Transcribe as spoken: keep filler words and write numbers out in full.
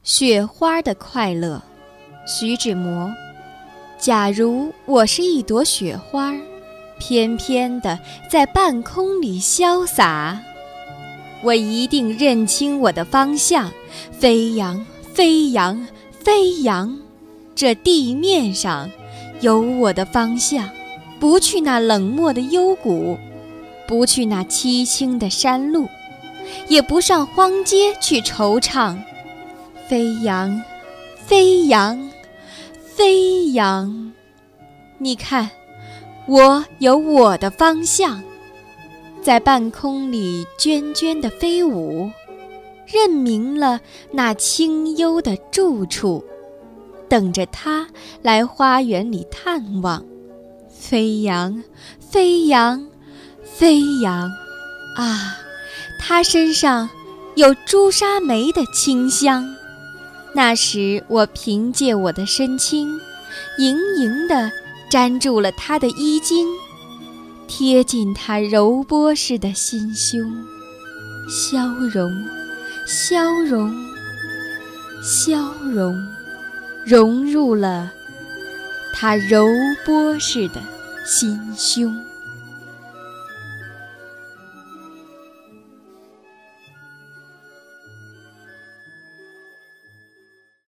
雪花的快乐，徐志摩。假如我是一朵雪花，翩翩地在半空里潇洒，我一定认清我的方向，飞扬，飞扬，飞扬。这地面上有我的方向，不去那冷漠的幽谷，不去那凄清的山路，也不上荒街去惆怅。飞扬，飞扬，飞扬。你看，我有我的方向，在半空里涓涓地飞舞，认明了那清幽的住处，等着它来花园里探望。飞扬，飞扬，飞扬啊！它身上有朱砂梅的清香。那时我凭借我的身轻，盈盈地粘住了他的衣襟，贴近他柔波似的心胸，消融，消融，消融，融入了他柔波似的心胸。